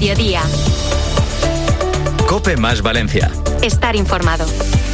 Mediodía. COPE más Valencia. Estar informado.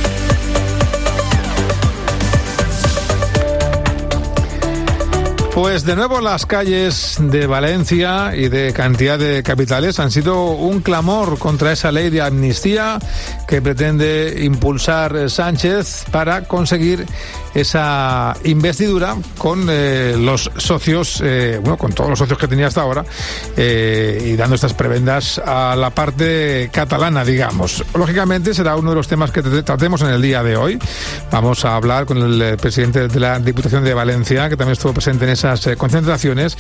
Pues de nuevo las calles de Valencia y de cantidad de capitales han sido un clamor contra esa ley de amnistía que pretende impulsar Sánchez para conseguir esa investidura con los socios, con todos los socios que tenía hasta ahora, y dando estas prebendas a la parte catalana, digamos. Lógicamente será uno de los temas que tratemos en el día de hoy. Vamos a hablar con el presidente de la Diputación de Valencia, que también estuvo presente en esas concentraciones,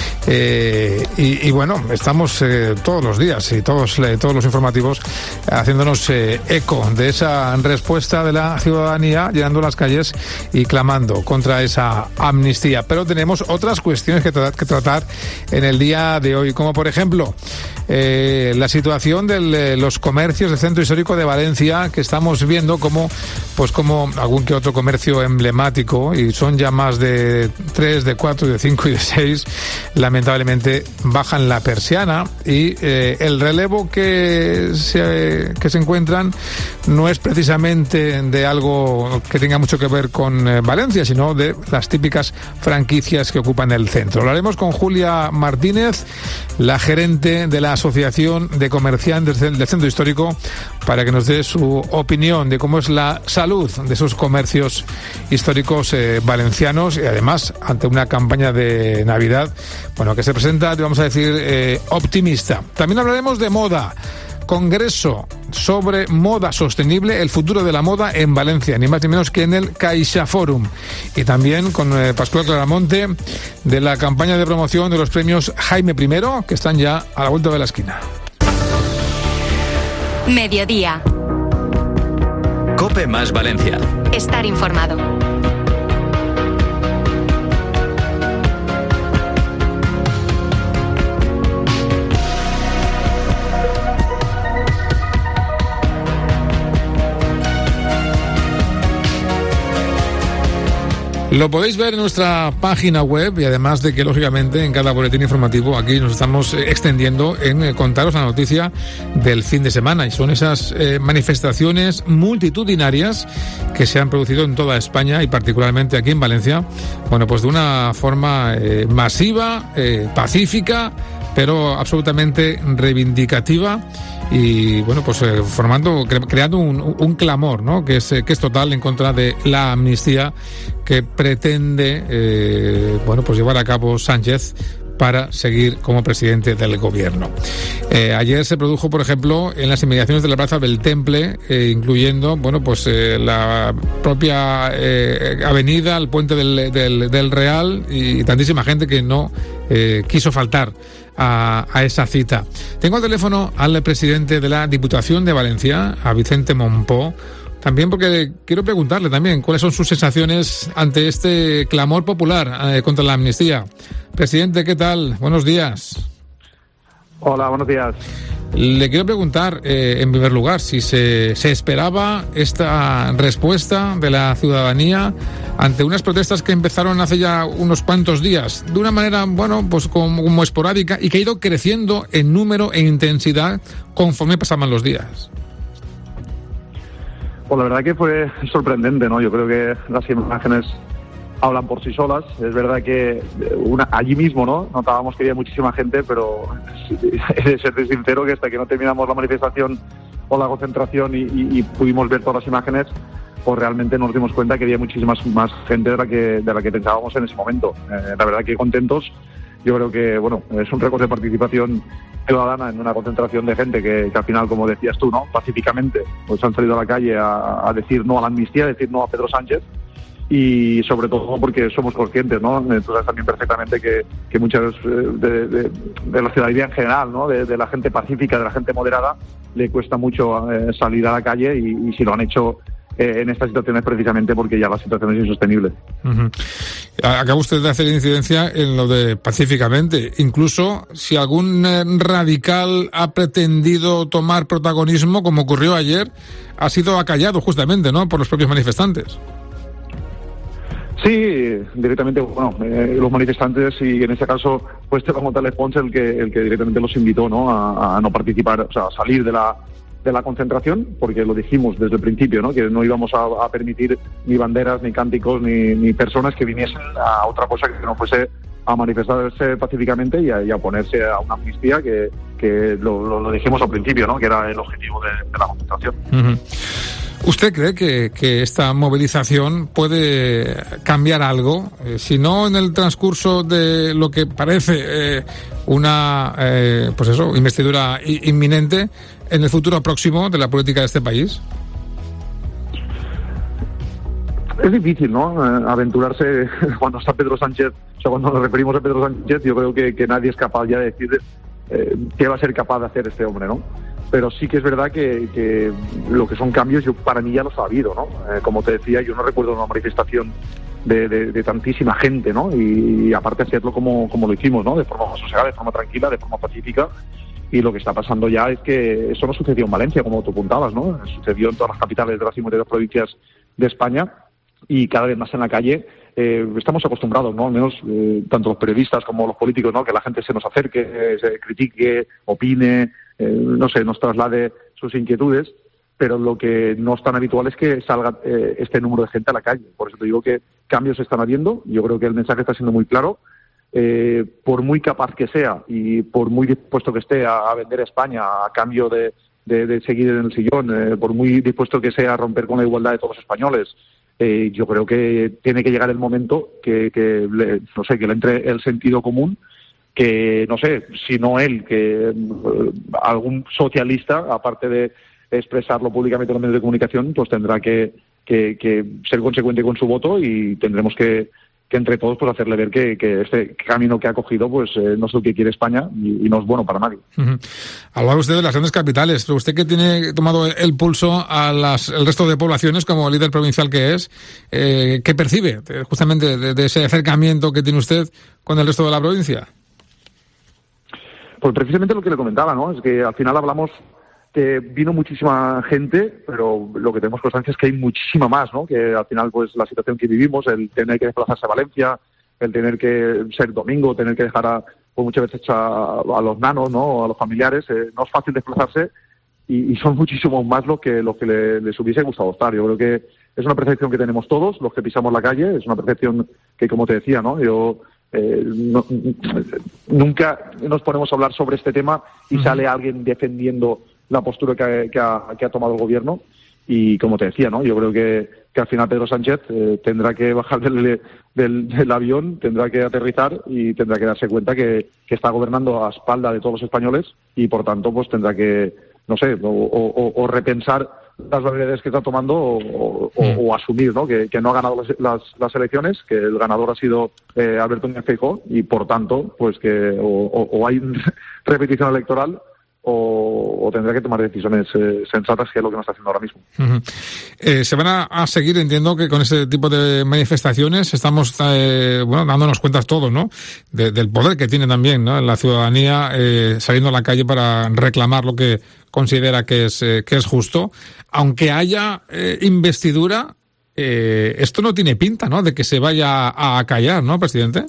y bueno, estamos todos los días y todos los informativos haciéndonos eco de esa respuesta de la ciudadanía, llenando las calles y clamando contra esa amnistía. Pero tenemos otras cuestiones que tratar en el día de hoy, como por ejemplo la situación de los comercios del centro histórico de Valencia, que estamos viendo como algún que otro comercio emblemático, y son ya más de 3, de 4, de 5 y de 6, lamentablemente bajan la persiana, y el relevo que se encuentran no es precisamente de algo que tenga mucho que ver con Valencia, sino de las típicas franquicias que ocupan el centro. Hablaremos con Julia Martínez, la gerente de la Asociación de Comerciantes del Centro Histórico, para que nos dé su opinión de cómo es la salud de esos comercios históricos valencianos, y además ante una campaña de Navidad, que se presenta, vamos a decir, optimista. También hablaremos de moda. Congreso sobre moda sostenible, el futuro de la moda en Valencia, ni más ni menos que en el CaixaForum. Y también con Pascual Claramonte, de la campaña de promoción de los premios Jaime I, que están ya a la vuelta de la esquina. Mediodía. COPE más Valencia. Estar informado. Lo podéis ver en nuestra página web, y además de que, lógicamente, en cada boletín informativo aquí nos estamos extendiendo en contaros la noticia del fin de semana, y son esas manifestaciones multitudinarias que se han producido en toda España y particularmente aquí en Valencia, pues de una forma masiva, pacífica, pero absolutamente reivindicativa, y creando un clamor, ¿no? que es total en contra de la amnistía que pretende llevar a cabo Sánchez para seguir como presidente del gobierno. Ayer se produjo, por ejemplo, en las inmediaciones de la Plaza del Temple, incluyendo la propia avenida, el puente del Real, y tantísima gente que no quiso faltar a esa cita. Tengo al teléfono al presidente de la Diputación de Valencia, a Vicente Mompó, también porque quiero preguntarle también cuáles son sus sensaciones ante este clamor popular contra la amnistía. Presidente, ¿qué tal? Buenos días. Hola, buenos días. Le quiero preguntar, en primer lugar, si se esperaba esta respuesta de la ciudadanía ante unas protestas que empezaron hace ya unos cuantos días, de una manera, como esporádica, y que ha ido creciendo en número e intensidad conforme pasaban los días. Pues la verdad que fue sorprendente, ¿no? Yo creo que las imágenes hablan por sí solas. Es verdad que allí mismo, ¿no? Notábamos que había muchísima gente, pero he de ser sincero que hasta que no terminamos la manifestación o la concentración y pudimos ver todas las imágenes, pues realmente nos dimos cuenta que había muchísima más gente de la que pensábamos en ese momento. La verdad que contentos. Yo creo que, es un récord de participación ciudadana en una concentración de gente que al final, como decías tú, ¿no? Pacíficamente, pues han salido a la calle a decir no a la amnistía, a decir no a Pedro Sánchez, y sobre todo porque somos conscientes, ¿no? Entonces también perfectamente que muchas de la ciudadanía en general, ¿no? De la gente pacífica, de la gente moderada, le cuesta mucho salir a la calle, y si lo han hecho en estas situaciones precisamente porque ya la situación es insostenible. Uh-huh. Acaba usted de hacer incidencia en lo de pacíficamente. Incluso si algún radical ha pretendido tomar protagonismo, como ocurrió ayer, ha sido acallado justamente, ¿no?, por los propios manifestantes. Sí, directamente, bueno, los manifestantes, y en este caso pues Esteban González Pons el que directamente los invitó, ¿no?, a no participar, o sea, a salir de la concentración, porque lo dijimos desde el principio, ¿no?, que no íbamos a permitir ni banderas, ni cánticos, ni personas que viniesen a otra cosa que no fuese a manifestarse pacíficamente y a oponerse a una amnistía que lo dijimos al principio, ¿no?, que era el objetivo de la concentración. Uh-huh. ¿Usted cree que esta movilización puede cambiar algo? Si no en el transcurso de lo que parece una investidura inminente, en el futuro próximo de la política de este país. Es difícil, ¿no?, aventurarse cuando está Pedro Sánchez, o sea, cuando nos referimos a Pedro Sánchez, yo creo que nadie es capaz ya de decir qué va a ser capaz de hacer este hombre, ¿no? Pero sí que es verdad que lo que son cambios, para mí ya los ha habido, ¿no? Como te decía, yo no recuerdo una manifestación de tantísima gente, ¿no? Y aparte hacerlo como lo hicimos, ¿no?, de forma sosegada, de forma tranquila, de forma pacífica. Y lo que está pasando ya es que eso no sucedió en Valencia, como tú apuntabas, ¿no? Sucedió en todas las capitales de las 52 provincias de España, y cada vez más en la calle. Estamos acostumbrados, ¿no?, al menos tanto los periodistas como los políticos, ¿no?, que la gente se nos acerque, se critique, opine, no sé, nos traslade sus inquietudes, pero lo que no es tan habitual es que salga este número de gente a la calle. Por eso te digo que cambios se están habiendo. Yo creo que el mensaje está siendo muy claro. Por muy capaz que sea y por muy dispuesto que esté a vender España a cambio de seguir en el sillón, por muy dispuesto que sea a romper con la igualdad de todos los españoles, yo creo que tiene que llegar el momento que le entre el sentido común, que no sé, si no él, que algún socialista, aparte de expresarlo públicamente en los medios de comunicación, pues tendrá que ser consecuente con su voto, y tendremos que entre todos pues hacerle ver que este camino que ha cogido pues no es lo que quiere España y no es bueno para nadie. Uh-huh. Hablaba usted de las grandes capitales, pero usted que tiene tomado el pulso a el resto de poblaciones como líder provincial que es, ¿qué percibe justamente de ese acercamiento que tiene usted con el resto de la provincia? Pues precisamente lo que le comentaba, ¿no? Es que al final hablamos que vino muchísima gente, pero lo que tenemos constancia es que hay muchísima más, ¿no? Que al final, pues la situación que vivimos, el tener que desplazarse a Valencia, el tener que ser domingo, tener que dejar pues muchas veces a los nanos, ¿no?, a los familiares, no es fácil desplazarse, y son muchísimos más lo que les hubiese gustado estar. Yo creo que es una percepción que tenemos todos los que pisamos la calle, es una percepción que, como te decía, ¿no?, nunca nos ponemos a hablar sobre este tema y sale alguien defendiendo la postura que ha tomado el gobierno, y como te decía, ¿no?, yo creo que al final Pedro Sánchez tendrá que bajar del avión, tendrá que aterrizar y tendrá que darse cuenta que está gobernando a espalda de todos los españoles, y por tanto pues tendrá que, no sé, o repensar las variedades que está tomando o asumir, ¿no?, que no ha ganado las elecciones, que el ganador ha sido Alberto Núñez Feijóo, y por tanto pues que o hay repetición electoral o tendrá que tomar decisiones sensatas, que es lo que no está haciendo ahora mismo. Uh-huh. Se van a seguir, entiendo que con ese tipo de manifestaciones estamos dándonos cuenta todos, ¿no?, del poder que tiene también, ¿no?, la ciudadanía saliendo a la calle para reclamar lo que considera que es justo. Aunque haya investidura, esto no tiene pinta, ¿no?, de que se vaya a callar, ¿no, presidente?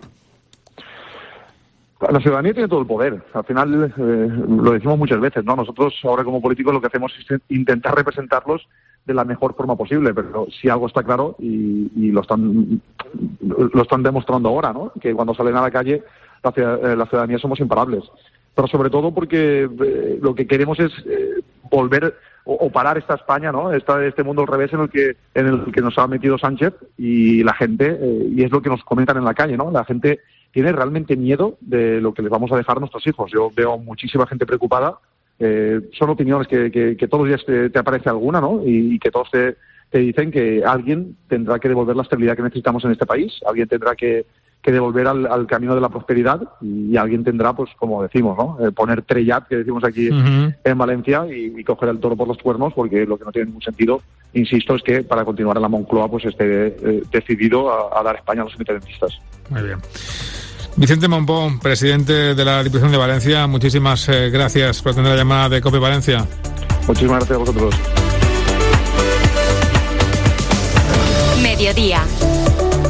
La ciudadanía tiene todo el poder. Al final, lo decimos muchas veces, ¿no? Nosotros ahora como políticos lo que hacemos es intentar representarlos de la mejor forma posible, pero si algo está claro, y lo están demostrando ahora, ¿no?, que cuando salen a la calle la ciudadanía somos imparables. Pero sobre todo porque lo que queremos es volver o parar esta España, ¿no?, este mundo al revés en el que nos ha metido Sánchez, y la gente, y es lo que nos comentan en la calle, ¿no?, la gente tiene realmente miedo de lo que les vamos a dejar a nuestros hijos. Yo veo muchísima gente preocupada. Son opiniones que todos los días te aparece alguna, ¿no?, y que todos te dicen que alguien tendrá que devolver la estabilidad que necesitamos en este país, alguien tendrá que devolver al camino de la prosperidad, y alguien tendrá, pues como decimos, ¿no?, poner trellat, que decimos aquí en Valencia, y coger el toro por los cuernos, porque lo que no tiene ningún sentido, insisto, es que para continuar en la Moncloa pues esté decidido a dar España a los independentistas. Muy bien. Vicente Mompón, presidente de la Diputación de Valencia, muchísimas gracias por atender la llamada de COPE Valencia. Muchísimas gracias a vosotros. Mediodía.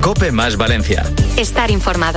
COPE más Valencia. Estar informado.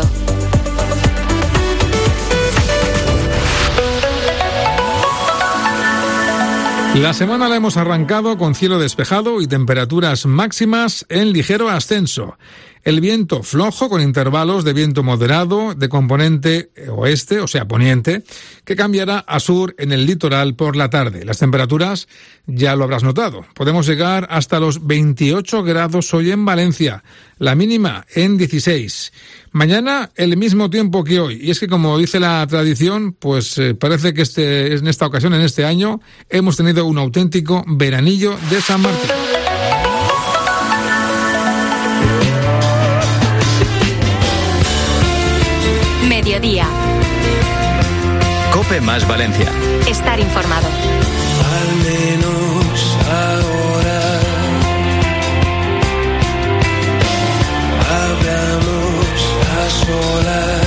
La semana la hemos arrancado con cielo despejado y temperaturas máximas en ligero ascenso. El viento flojo con intervalos de viento moderado de componente oeste, o sea, poniente, que cambiará a sur en el litoral por la tarde. Las temperaturas ya lo habrás notado. Podemos llegar hasta los 28 grados hoy en Valencia, la mínima en 16. Mañana el mismo tiempo que hoy. Y es que, como dice la tradición, pues parece que en esta ocasión, en este año, hemos tenido un auténtico veranillo de San Martín. Mediodía. COPE más Valencia. Estar informado. Al menos ahora hablamos a solas.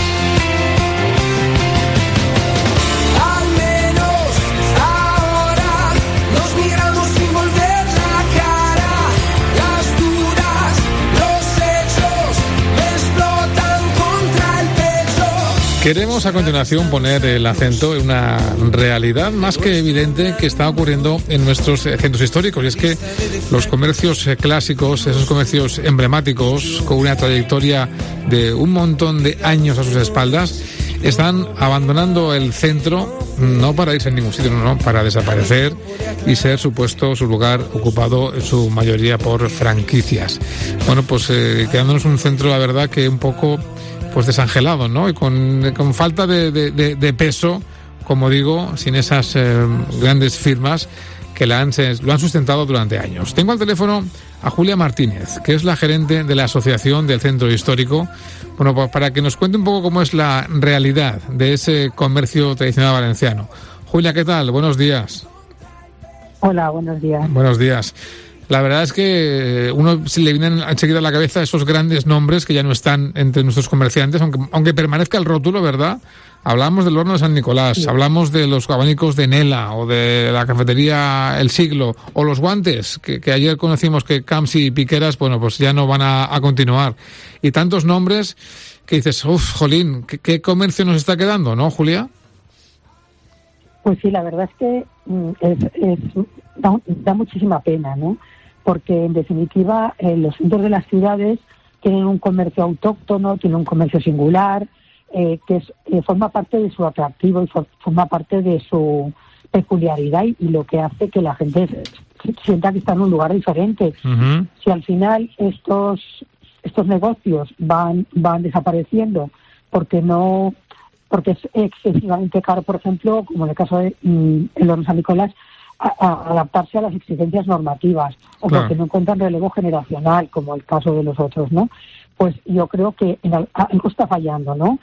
Al menos ahora nos miramos sin volver la cara. Las dudas, los hechos explotan contra el pecho. Queremos a continuación poner el acento en una realidad más que evidente que está ocurriendo en nuestros centros históricos, y es que los comercios clásicos, esos comercios emblemáticos con una trayectoria de un montón de años a sus espaldas, están abandonando el centro, no para irse a ningún sitio, no, para desaparecer y ser su lugar ocupado en su mayoría por franquicias. Bueno, pues quedándonos un centro, la verdad, que un poco pues desangelado, ¿no? Y con falta de peso, como digo, sin esas grandes firmas que lo han sustentado durante años. Tengo al teléfono a Julia Martínez, que es la gerente de la Asociación del Centro Histórico, bueno, pues para que nos cuente un poco cómo es la realidad de ese comercio tradicional valenciano. Julia, ¿qué tal? Buenos días. Hola, buenos días. Buenos días. La verdad es que uno se le vienen enseguida a la cabeza esos grandes nombres que ya no están entre nuestros comerciantes, aunque permanezca el rótulo, ¿verdad? Hablamos del horno de San Nicolás, sí. Hablamos de los abanicos de Nela o de la cafetería El Siglo o los guantes, que ayer conocimos que Camps y Piqueras, bueno, pues ya no van a continuar. Y tantos nombres que dices, jolín, ¿qué comercio nos está quedando, no, Julia? Pues sí, la verdad es que da muchísima pena, ¿no? Porque en definitiva los centros de las ciudades tienen un comercio autóctono, tienen un comercio singular, que forma parte de su atractivo y forma parte de su peculiaridad y lo que hace que la gente sienta que está en un lugar diferente. Uh-huh. Si al final estos negocios van desapareciendo porque es excesivamente caro, por ejemplo, como en el caso de el horno San Nicolás, a adaptarse a las exigencias normativas, o claro, porque no encuentran relevo generacional, como el caso de los otros, ¿no? Pues yo creo que algo está fallando, ¿no?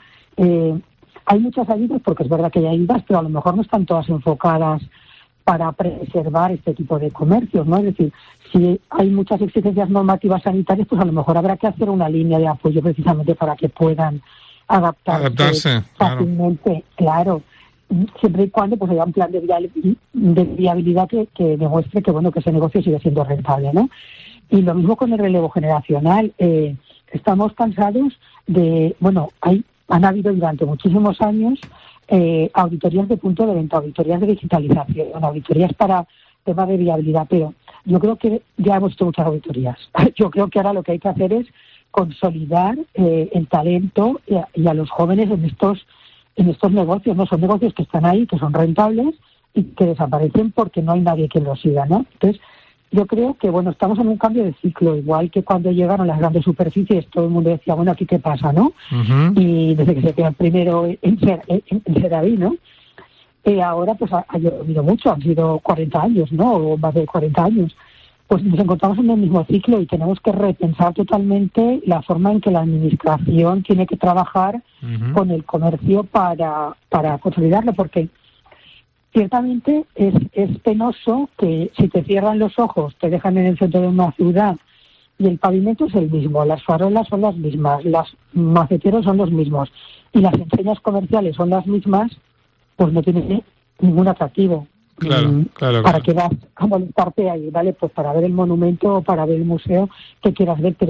Hay muchas ayudas, porque es verdad que hay ayudas, pero a lo mejor no están todas enfocadas para preservar este tipo de comercios, ¿no? Es decir, si hay muchas exigencias normativas sanitarias, pues a lo mejor habrá que hacer una línea de apoyo precisamente para que puedan adaptarse fácilmente, claro, siempre y cuando pues haya un plan de viabilidad que demuestre que bueno, que ese negocio sigue siendo rentable, ¿no? Y lo mismo con el relevo generacional. Estamos cansados de, han habido durante muchísimos años auditorías de punto de venta, auditorías de digitalización, auditorías para temas de viabilidad, pero yo creo que ya hemos hecho muchas auditorías. Yo creo que ahora lo que hay que hacer es consolidar el talento y a los jóvenes en estos negocios, ¿no? Son negocios que están ahí, que son rentables y que desaparecen porque no hay nadie que los siga, ¿no? Entonces, yo creo que, estamos en un cambio de ciclo, igual que cuando llegaron las grandes superficies, todo el mundo decía, ¿aquí qué pasa, no? Uh-huh. Y desde que se quedó el primero en Seraví, ¿no? Ahora, pues, ha llovido mucho, han sido 40 años, ¿no? O más de 40 años. Pues nos encontramos en el mismo ciclo y tenemos que repensar totalmente la forma en que la administración tiene que trabajar uh-huh. con el comercio para consolidarlo, porque ciertamente es penoso que si te cierran los ojos, te dejan en el centro de una ciudad y el pavimento es el mismo, las farolas son las mismas, los maceteros son los mismos y las enseñas comerciales son las mismas, pues no tiene ningún atractivo. Claro. ¿Para qué vas a molestarte ahí? ¿Vale? Pues para ver el monumento o para ver el museo que quieras ver, pero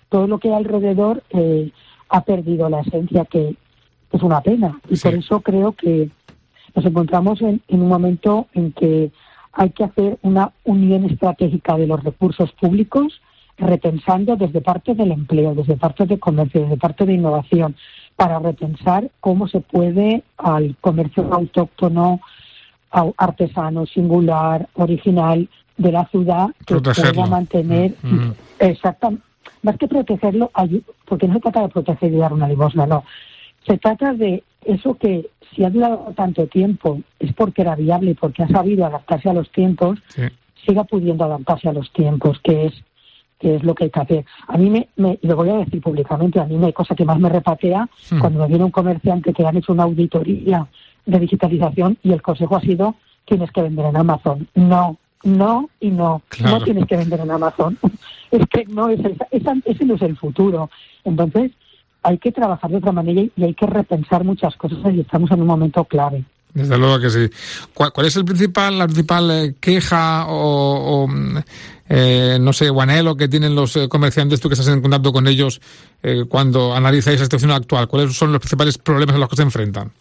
todo lo que hay alrededor ha perdido la esencia, que es una pena. Y por eso creo que nos encontramos en un momento en que hay que hacer una unión estratégica de los recursos públicos, repensando desde parte del empleo, desde parte de comercio, desde parte de innovación, para repensar cómo se puede al comercio autóctono, artesano, singular, original de la ciudad, que pueda mantener exactamente, más que protegerlo, porque no se trata de proteger y dar una limosna, no. Se trata de eso que, si ha durado tanto tiempo, es porque era viable y porque ha sabido adaptarse a los tiempos, siga pudiendo adaptarse a los tiempos, que es lo que hay que hacer. A mí y lo voy a decir públicamente, a mí me hay cosa que más me repatea cuando me viene un comerciante que han hecho una auditoría de digitalización y el consejo ha sido: tienes que vender en Amazon. No y no. Claro. No tienes que vender en Amazon. Es que no ese no es el futuro. Entonces hay que trabajar de otra manera y hay que repensar muchas cosas, y estamos en un momento clave. Desde luego que sí. ¿Cuál es la principal queja o no sé, o anhelo que tienen los comerciantes, tú que estás en contacto con ellos, cuando analizáis la situación actual? ¿Cuáles son los principales problemas a los que se enfrentan?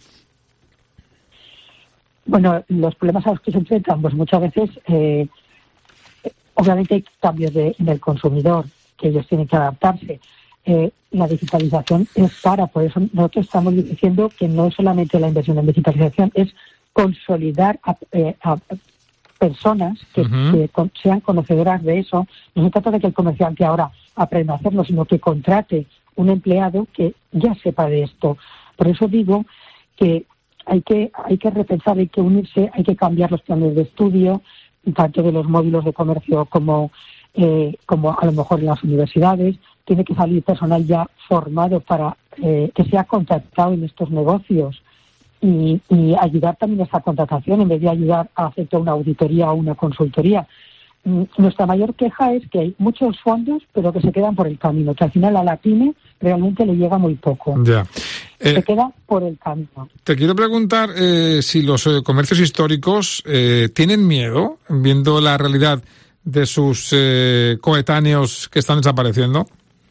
Bueno, los problemas a los que se enfrentan, pues muchas veces, obviamente hay cambios en el consumidor, que ellos tienen que adaptarse. La digitalización es cara, por eso nosotros estamos diciendo que no es solamente la inversión en digitalización, es consolidar a personas que sean conocedoras de eso. No se trata de que el comerciante ahora aprenda a hacerlo, sino que contrate un empleado que ya sepa de esto. Por eso digo que hay que repensar, hay que unirse, hay que cambiar los planes de estudio, tanto de los módulos de comercio como a lo mejor en las universidades. Tiene que salir personal ya formado para que sea contratado en estos negocios y ayudar también a esta contratación, en vez de ayudar a hacer una auditoría o una consultoría. Nuestra mayor queja es que hay muchos fondos, pero que se quedan por el camino, que al final a la pyme realmente le llega muy poco. Ya. Se queda por el camino. Te quiero preguntar si los comercios históricos tienen miedo, viendo la realidad de sus coetáneos que están desapareciendo.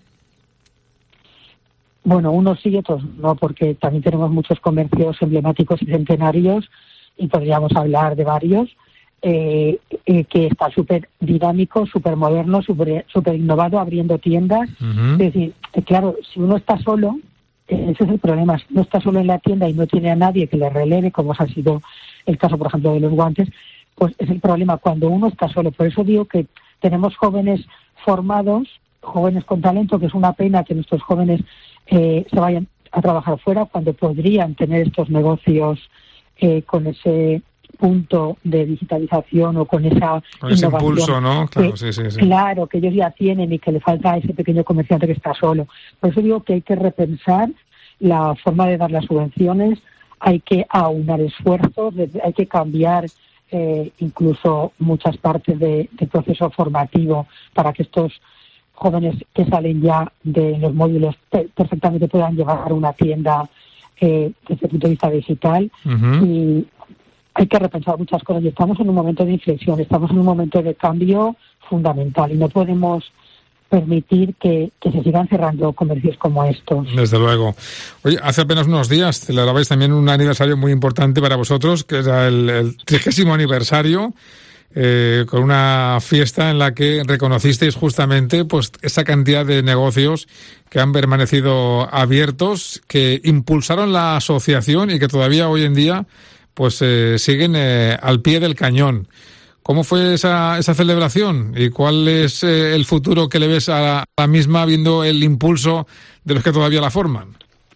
Bueno, unos sí y otros no, porque también tenemos muchos comercios emblemáticos y centenarios, y podríamos hablar de varios, que está súper dinámico, súper moderno, súper innovado, abriendo tiendas. Es decir, claro, si uno está solo, ese es el problema. Si uno está solo en la tienda y no tiene a nadie que le releve, como ha sido el caso, por ejemplo, de los guantes, pues es el problema cuando uno está solo. Por eso digo que tenemos jóvenes formados, jóvenes con talento, que es una pena que nuestros jóvenes se vayan a trabajar fuera cuando podrían tener estos negocios con ese punto de digitalización o con esa innovación, impulso, ¿no? Claro, sí. Claro, que ellos ya tienen y que le falta a ese pequeño comerciante que está solo. Por eso digo que hay que repensar la forma de dar las subvenciones, hay que aunar esfuerzos, hay que cambiar incluso muchas partes del proceso formativo para que estos jóvenes que salen ya de los módulos perfectamente puedan llevar una tienda desde el punto de vista digital. Y hay que repensar muchas cosas, y estamos en un momento de inflexión, estamos en un momento de cambio fundamental y no podemos permitir que se sigan cerrando comercios como estos. Desde luego. Oye, hace apenas unos días celebrabais también un aniversario muy importante para vosotros, que era el 30º aniversario, con una fiesta en la que reconocisteis justamente pues esa cantidad de negocios que han permanecido abiertos, que impulsaron la asociación y que todavía hoy en día pues siguen al pie del cañón. ¿Cómo fue esa celebración y cuál es el futuro que le ves a la misma, viendo el impulso de los que todavía la forman?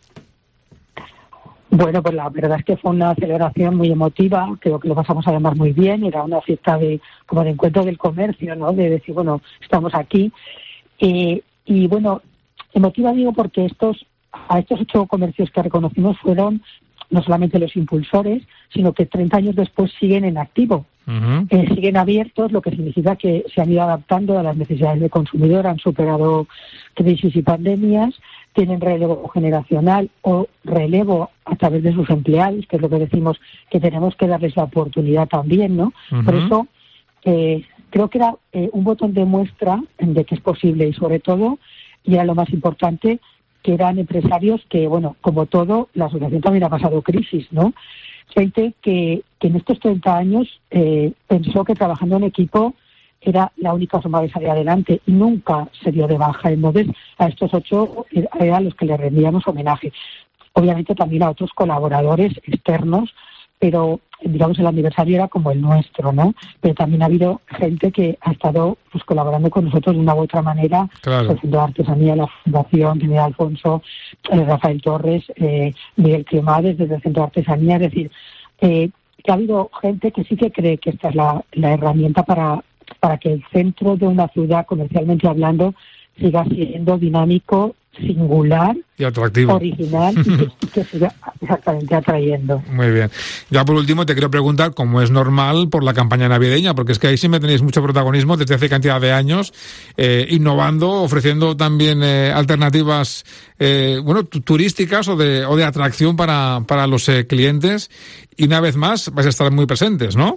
Bueno, pues la verdad es que fue una celebración muy emotiva, creo que lo pasamos además muy bien, era una fiesta como de encuentro del comercio, ¿no? De decir, bueno, estamos aquí. Y bueno, emotiva digo porque a estos 8 comercios que reconocimos fueron no solamente los impulsores, sino que 30 años después siguen en activo. Siguen abiertos, lo que significa que se han ido adaptando a las necesidades del consumidor, han superado crisis y pandemias, tienen relevo generacional o relevo a través de sus empleados, que es lo que decimos, que tenemos que darles la oportunidad también, ¿no? Por eso creo que era un botón de muestra de que es posible, y sobre todo y era lo más importante, que eran empresarios que, bueno, como todo, la asociación también ha pasado crisis, ¿no? Gente que en estos 30 años pensó que trabajando en equipo era la única forma de salir adelante y nunca se dio de baja. Entonces, a estos 8 eran a los que le rendíamos homenaje. Obviamente también a otros colaboradores externos, pero digamos el aniversario era como el nuestro, ¿no? Pero también ha habido gente que ha estado pues colaborando con nosotros de una u otra manera, claro. El Centro de Artesanía, la Fundación, Miguel Alfonso, Rafael Torres, Miguel Cremades desde el Centro de Artesanía, es decir, que ha habido gente que sí que cree que esta es la herramienta para que el centro de una ciudad, comercialmente hablando, siga siendo dinámico, singular y atractivo, original y que siga exactamente atrayendo. Muy bien. Ya por último te quiero preguntar, como es normal, por la campaña navideña, porque es que ahí sí me tenéis mucho protagonismo desde hace cantidad de años, innovando, ofreciendo también alternativas turísticas o de atracción para los clientes, y una vez más vais a estar muy presentes, ¿no?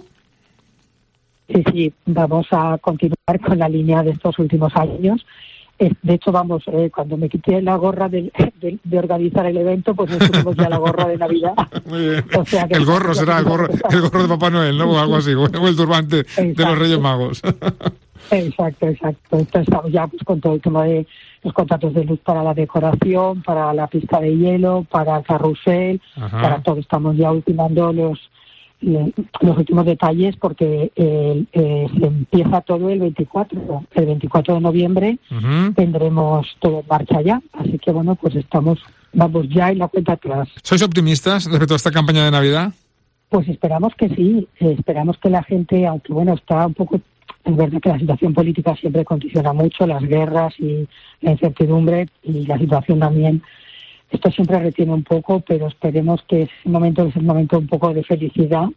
Sí, vamos a continuar con la línea de estos últimos años. De hecho, cuando me quité la gorra de organizar el evento, pues nos pusimos ya la gorra de Navidad. Muy bien. O sea que el gorro será el gorro de Papá Noel, ¿no? O algo así, o el turbante de los Reyes Magos. Exacto. Entonces estamos ya pues con todo el tema de los contratos de luz para la decoración, para la pista de hielo, para el carrusel, para todo. Estamos ya ultimando los últimos detalles porque se empieza todo el 24 de noviembre. Tendremos todo en marcha ya, así que bueno, pues vamos ya en la cuenta atrás. ¿Sois optimistas respecto a esta campaña de Navidad? Pues esperamos que sí, esperamos que la gente, aunque bueno, está un poco, es verdad que la situación política siempre condiciona mucho, las guerras y la incertidumbre y la situación también. Esto siempre retiene un poco, pero esperemos que ese momento es el momento un poco de felicidad,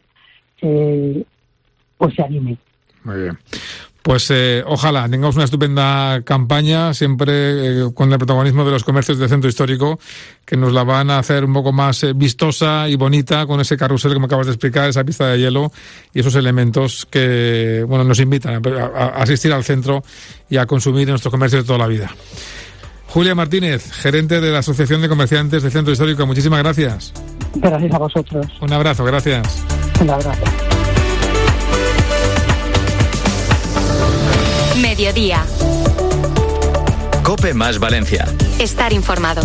pues se anime. Muy bien. Pues ojalá tengamos una estupenda campaña, siempre con el protagonismo de los comercios del centro histórico, que nos la van a hacer un poco más vistosa y bonita con ese carrusel que me acabas de explicar, esa pista de hielo y esos elementos que nos invitan a asistir al centro y a consumir en nuestros comercios de toda la vida. Julia Martínez, gerente de la Asociación de Comerciantes del Centro Histórico, muchísimas gracias. Gracias a vosotros. Un abrazo, gracias. Un abrazo. Mediodía. COPE más Valencia. Estar informado.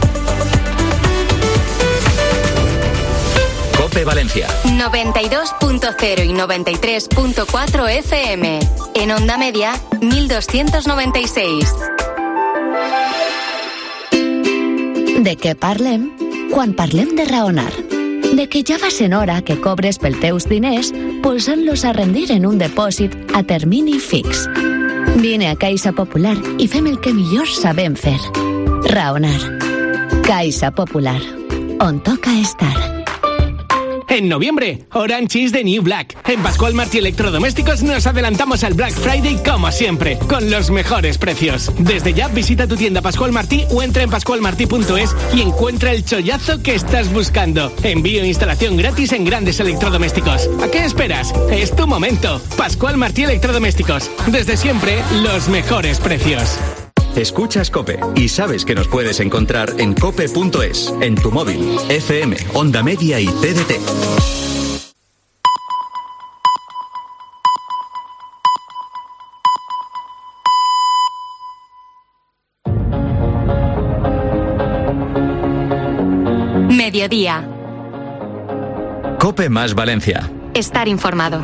COPE Valencia. 92.0 y 93.4 FM. En onda media, 1296. De què parlem? Quan parlem de raonar. De que ja va sent hora que cobres pel teus diners posant-los a rendir en un depòsit a termini fix. Vine a Caixa Popular i fem el que millor sabem fer. Raonar. Caixa Popular. On toca estar. En noviembre, Orange is the New Black. En Pascual Martí Electrodomésticos nos adelantamos al Black Friday como siempre, con los mejores precios. Desde ya visita tu tienda Pascual Martí o entra en pascualmartí.es y encuentra el chollazo que estás buscando. Envío e instalación gratis en grandes electrodomésticos. ¿A qué esperas? Es tu momento. Pascual Martí Electrodomésticos. Desde siempre, los mejores precios. Escuchas COPE y sabes que nos puedes encontrar en cope.es, en tu móvil, FM, Onda Media y TDT. Mediodía. COPE más Valencia. Estar informado.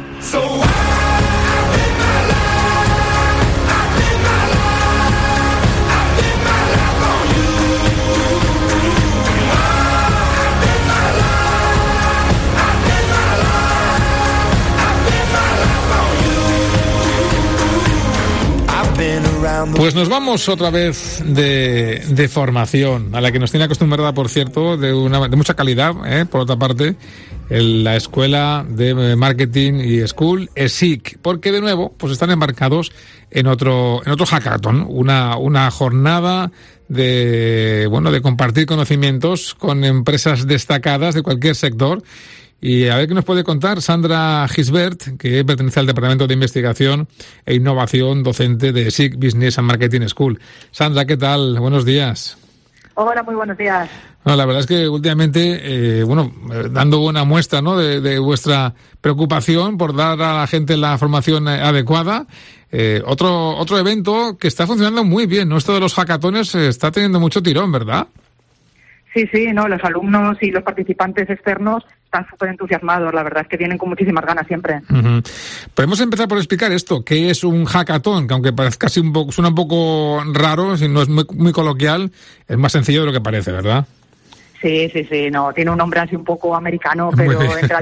Pues nos vamos otra vez de formación, a la que nos tiene acostumbrada, por cierto, de mucha calidad, por otra parte, la Escuela de Marketing y School, ESIC, porque de nuevo pues están embarcados en otro hackathon, una jornada de compartir conocimientos con empresas destacadas de cualquier sector. Y a ver qué nos puede contar Sandra Gisbert, que pertenece al Departamento de Investigación e Innovación, docente de SIC Business and Marketing School. Sandra, ¿qué tal? Buenos días. Hola, muy buenos días. No, la verdad es que últimamente, dando una muestra, ¿no?, de vuestra preocupación por dar a la gente la formación adecuada. Otro evento que está funcionando muy bien, ¿no? Esto de los hackatones está teniendo mucho tirón, ¿verdad? Sí, no, los alumnos y los participantes externos están súper entusiasmados. La verdad es que vienen con muchísimas ganas siempre. Uh-huh. Podemos empezar por explicar esto. ¿Qué es un hackatón? Que aunque parezca así suena un poco raro, si no es muy coloquial, es más sencillo de lo que parece, ¿verdad? Sí, no, tiene un nombre así un poco americano, pero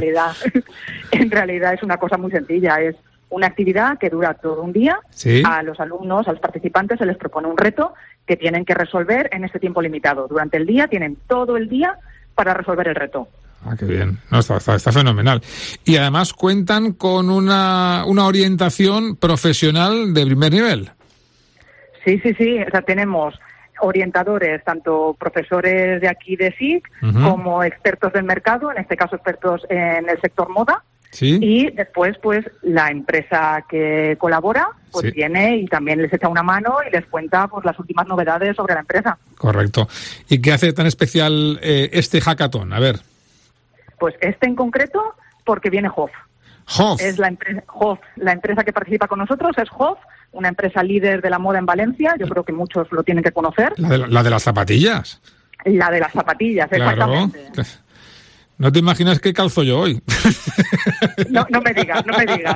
en realidad es una cosa muy sencilla. Es una actividad que dura todo un día. ¿Sí? A los alumnos, a los participantes, se les propone un reto que tienen que resolver en este tiempo limitado. Durante el día tienen todo el día para resolver el reto. Ah, qué bien. No, está fenomenal. Y además cuentan con una orientación profesional de primer nivel. Sí. O sea, tenemos orientadores, tanto profesores de aquí de SIC, como expertos del mercado, en este caso expertos en el sector moda. ¿Sí? Y después, pues, la empresa que colabora, pues, sí, viene y también les echa una mano y les cuenta, pues, las últimas novedades sobre la empresa. Correcto. ¿Y qué hace tan especial este hackathon? A ver. Pues este en concreto, porque viene Hof. Hof. Es la empresa que participa con nosotros es Hof, una empresa líder de la moda en Valencia. Yo creo que muchos lo tienen que conocer. ¿La de las zapatillas? La de las zapatillas, claro, exactamente. ¿No te imaginas qué calzo yo hoy? No me digas.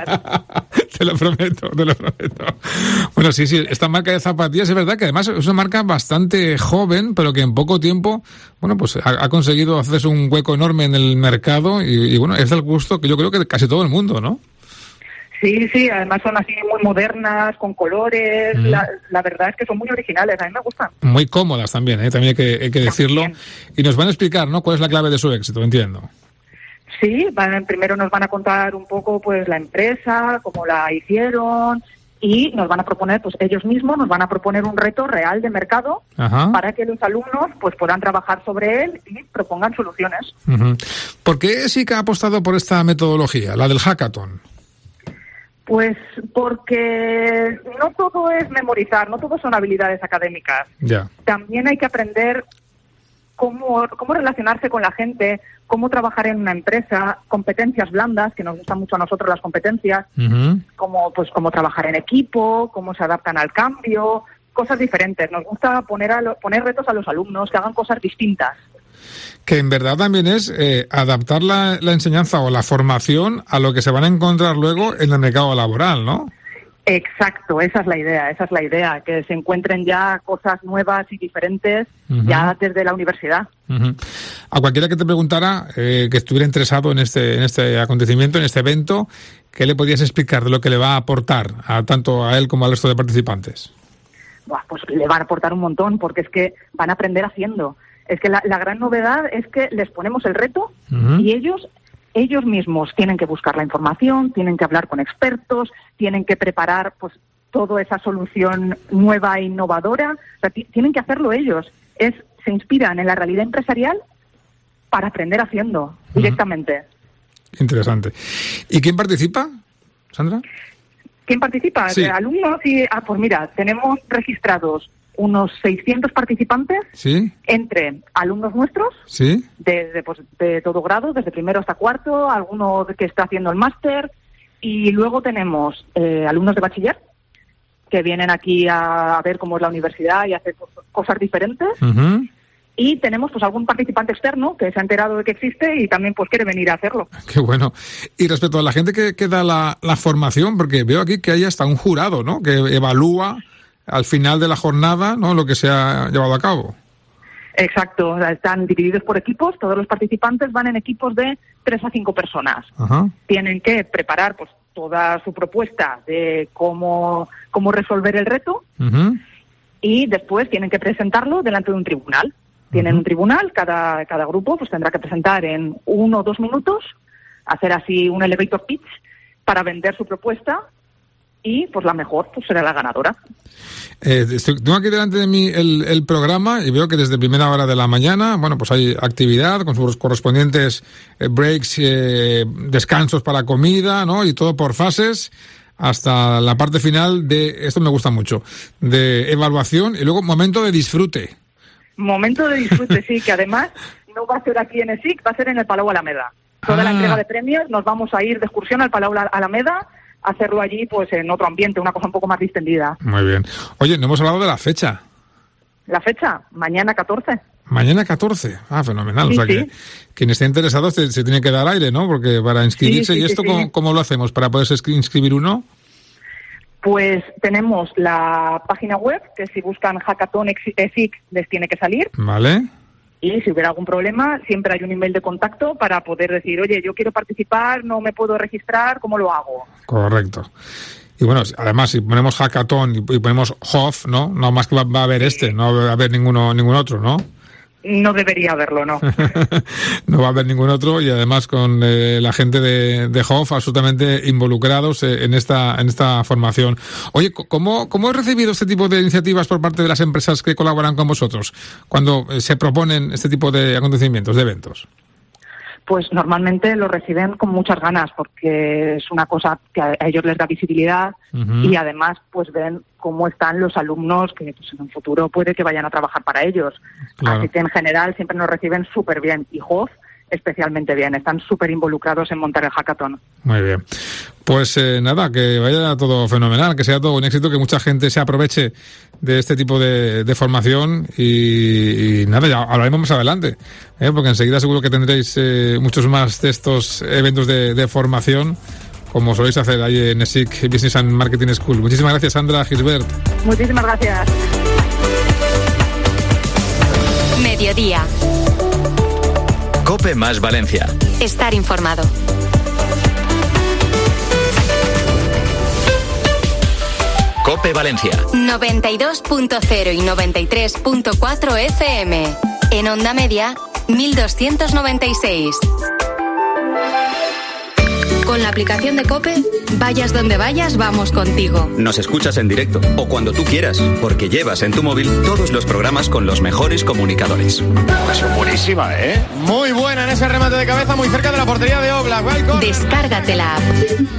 Te lo prometo. Bueno, sí, esta marca de zapatillas es verdad que además es una marca bastante joven, pero que en poco tiempo, bueno, pues ha conseguido hacerse un hueco enorme en el mercado y bueno, es del gusto que yo creo que de casi todo el mundo, ¿no? Sí, además son así muy modernas, con colores, la verdad es que son muy originales, a mí me gustan. Muy cómodas también, también hay que decirlo. También. Y nos van a explicar, ¿no?, cuál es la clave de su éxito, entiendo. Sí, primero nos van a contar un poco, pues, la empresa, cómo la hicieron, y nos van a proponer, pues ellos mismos nos van a proponer un reto real de mercado. Ajá. Para que los alumnos, pues, puedan trabajar sobre él y propongan soluciones. Uh-huh. ¿Por qué SIC ha apostado por esta metodología, la del hackathon? Pues porque no todo es memorizar, no todo son habilidades académicas. Ya. También hay que aprender cómo relacionarse con la gente, cómo trabajar en una empresa, competencias blandas, que nos gustan mucho a nosotros las competencias, cómo trabajar en equipo, cómo se adaptan al cambio, cosas diferentes. Nos gusta poner retos a los alumnos, que hagan cosas distintas. Que en verdad también es adaptar la enseñanza o la formación a lo que se van a encontrar luego en el mercado laboral, ¿no? Exacto, esa es la idea, que se encuentren ya cosas nuevas y diferentes ya desde la universidad. A cualquiera que te preguntara, que estuviera interesado en este acontecimiento, en este evento, ¿qué le podrías explicar de lo que le va a aportar tanto a él como al resto de participantes? Pues le van a aportar un montón, porque es que van a aprender haciendo. Es que la gran novedad es que les ponemos el reto y ellos mismos tienen que buscar la información, tienen que hablar con expertos, tienen que preparar, pues, toda esa solución nueva e innovadora. O sea, tienen que hacerlo ellos. Se inspiran en la realidad empresarial para aprender haciendo directamente. Interesante. ¿Y quién participa, Sandra? ¿Quién participa? Sí. Alumnos y... pues mira, tenemos registrados unos 600 participantes, ¿sí?, entre alumnos nuestros, ¿sí?, de todo grado, desde primero hasta cuarto, alguno que está haciendo el máster, y luego tenemos alumnos de bachiller que vienen aquí a ver cómo es la universidad y hacer cosas diferentes. Y tenemos, pues, algún participante externo que se ha enterado de que existe y también, pues, quiere venir a hacerlo. Qué bueno. Y respecto a la gente que da la formación, porque veo aquí que hay hasta un jurado, ¿no?, que evalúa al final de la jornada, ¿no?, lo que se ha llevado a cabo. Exacto, o sea, están divididos por equipos, todos los participantes van en equipos de 3 a 5 personas. Ajá. Tienen que preparar, pues, toda su propuesta de cómo resolver el reto, y después tienen que presentarlo delante de un tribunal. Tienen un tribunal, cada grupo pues tendrá que presentar en 1 o 2 minutos, hacer así un elevator pitch para vender su propuesta y pues la mejor pues será la ganadora. Tengo aquí delante de mí el programa y veo que desde primera hora de la mañana, bueno, pues hay actividad con sus correspondientes breaks, descansos para comida, ¿no? Y todo por fases, hasta la parte final de, esto me gusta mucho, de evaluación y luego momento de disfrute. Momento de disfrute, sí, que además no va a ser aquí en ESIC, va a ser en el Palau Alameda. Toda la entrega de premios, nos vamos a ir de excursión al Palau Alameda, hacerlo allí pues en otro ambiente, una cosa un poco más distendida. Muy bien. Oye, no hemos hablado de la fecha. ¿La fecha? Mañana 14. Mañana 14. Ah, fenomenal. Sí, o sea que quien esté interesado se tiene que dar aire, ¿no? Porque para inscribirse, sí, ¿y esto ¿cómo lo hacemos? ¿Para poderse inscribir uno? Pues tenemos la página web, que si buscan Hackathon ESIC les tiene que salir. Vale. Y si hubiera algún problema, siempre hay un email de contacto para poder decir, oye, yo quiero participar, no me puedo registrar, ¿cómo lo hago? Correcto. Y bueno, además, si ponemos Hackathon y ponemos HOF, ¿no? No más que va a haber no va a haber ningún otro, ¿no? No debería haberlo, ¿no? No va a haber ningún otro y además con la gente de HOF absolutamente involucrados en esta formación. Oye, ¿cómo has recibido este tipo de iniciativas por parte de las empresas que colaboran con vosotros cuando se proponen este tipo de acontecimientos, de eventos? Pues normalmente lo reciben con muchas ganas porque es una cosa que a ellos les da visibilidad y además pues ven cómo están los alumnos que pues, en un futuro puede que vayan a trabajar para ellos. Claro. Así que en general siempre nos reciben súper bien y HOF especialmente bien, están súper involucrados en montar el hackathon. Muy bien. Pues nada, que vaya todo fenomenal, que sea todo un éxito, que mucha gente se aproveche de este tipo de formación y nada, ya hablaremos más adelante, porque enseguida seguro que tendréis muchos más de estos eventos de formación, como soléis hacer ahí en ESIC Business and Marketing School. Muchísimas gracias, Sandra Gisbert. Muchísimas gracias. Mediodía. COPE más Valencia. Estar informado. COPE Valencia. 92.0 y 93.4 FM. En onda media, 1296. Con la aplicación de COPE, vayas donde vayas, vamos contigo. Nos escuchas en directo o cuando tú quieras, porque llevas en tu móvil todos los programas con los mejores comunicadores. Es buenísima, ¿eh? Muy buena en ese remate de cabeza, muy cerca de la portería de Oblak. Descárgate la app.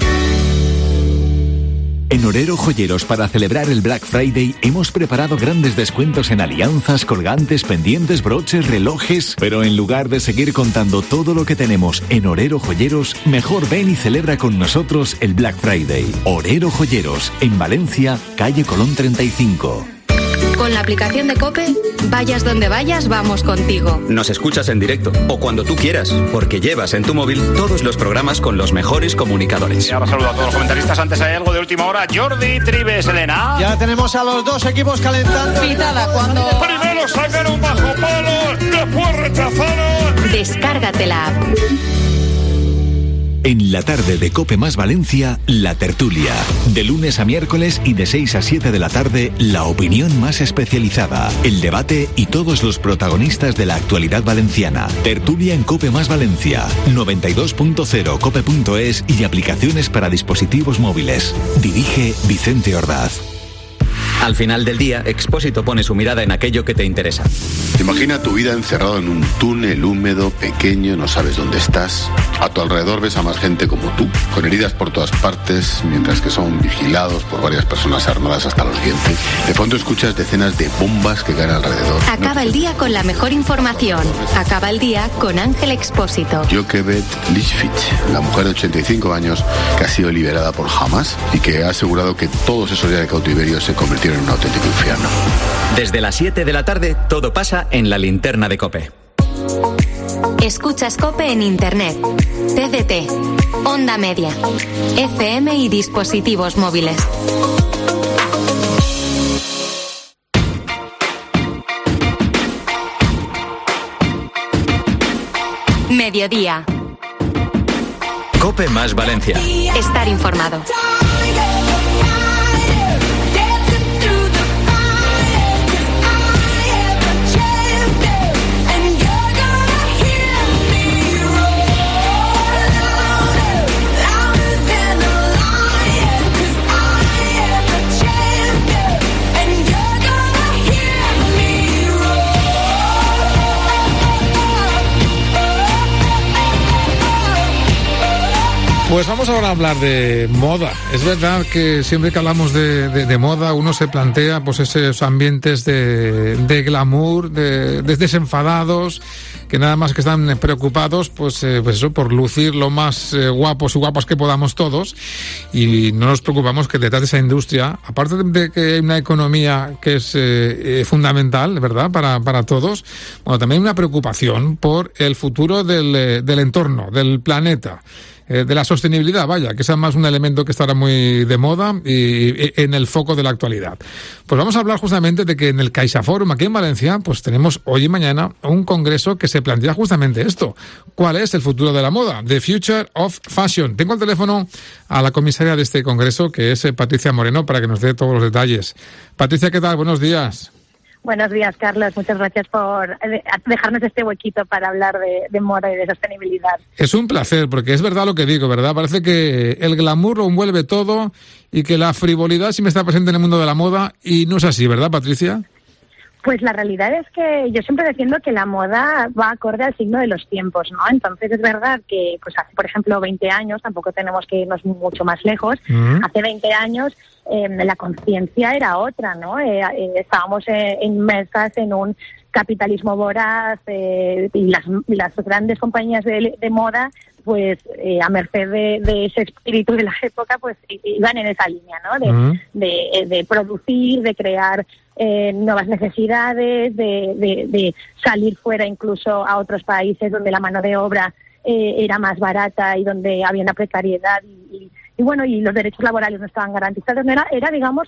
En Orero Joyeros, para celebrar el Black Friday, hemos preparado grandes descuentos en alianzas, colgantes, pendientes, broches, relojes. Pero en lugar de seguir contando todo lo que tenemos en Orero Joyeros, mejor ven y celebra con nosotros el Black Friday. Orero Joyeros, en Valencia, calle Colón 35. Con la aplicación de COPE, vayas donde vayas, vamos contigo. Nos escuchas en directo o cuando tú quieras, porque llevas en tu móvil todos los programas con los mejores comunicadores. Ya saludo a todos los comentaristas. Antes hay algo de última hora. Jordi, Tribes, Elena. Ya tenemos a los dos equipos calentando. Pitada cuando... Primero sacaron bajo palo, después rechazaron. Descárgate la app. En la tarde de COPE más Valencia, La Tertulia. De lunes a miércoles y de 6 a 7 de la tarde, la opinión más especializada, el debate y todos los protagonistas de la actualidad valenciana. Tertulia en COPE más Valencia. 92.0 cope.es y aplicaciones para dispositivos móviles. Dirige Vicente Ordaz. Al final del día, Expósito pone su mirada en aquello que te interesa. Imagina tu vida encerrado en un túnel húmedo, pequeño, no sabes dónde estás. A tu alrededor ves a más gente como tú, con heridas por todas partes, mientras que son vigilados por varias personas armadas hasta los dientes. De fondo escuchas decenas de bombas que caen alrededor. Acaba el día con la mejor información. Acaba el día con Ángel Expósito. Jokebet Lichfich, la mujer de 85 años que ha sido liberada por Hamas y que ha asegurado que todos esos días de cautiverio se convirtieron en un auténtico infierno. Desde las 7 de la tarde, todo pasa en la linterna de COPE. Escuchas COPE en Internet, TDT, Onda Media, FM y dispositivos móviles. Mediodía. COPE más Valencia. Estar informado. Pues vamos ahora a hablar de moda. Es verdad que siempre que hablamos de moda uno se plantea pues esos ambientes de glamour, de desenfadados, que nada más que están preocupados pues eso, por lucir lo más guapos y guapas que podamos todos, y no nos preocupamos que detrás de esa industria, aparte de que hay una economía que es fundamental, ¿verdad?, para todos, bueno, también hay una preocupación por el futuro del entorno, del planeta. De la sostenibilidad, vaya, que es además un elemento que estará muy de moda y en el foco de la actualidad. Pues vamos a hablar justamente de que en el CaixaForum, aquí en Valencia, pues tenemos hoy y mañana un congreso que se plantea justamente esto. ¿Cuál es el futuro de la moda? The Future of Fashion. Tengo al teléfono a la comisaria de este congreso, que es Patricia Moreno, para que nos dé todos los detalles. Patricia, ¿qué tal? Buenos días. Buenos días, Carlos. Muchas gracias por dejarnos este huequito para hablar de moda y de sostenibilidad. Es un placer, porque es verdad lo que digo, ¿verdad? Parece que el glamour lo envuelve todo y que la frivolidad siempre está presente en el mundo de la moda, y no es así, ¿verdad, Patricia? Pues la realidad es que yo siempre defiendo que la moda va acorde al signo de los tiempos, ¿no? Entonces es verdad que, pues hace, por ejemplo, 20 años, tampoco tenemos que irnos mucho más lejos, hace 20 años la conciencia era otra, ¿no? Estábamos inmersas en un capitalismo voraz y las grandes compañías de moda, pues a merced de ese espíritu de la época, pues iban en esa línea, ¿no? De producir, de crear nuevas necesidades, de salir fuera incluso a otros países donde la mano de obra era más barata y donde había una precariedad y bueno, y los derechos laborales no estaban garantizados. Era digamos,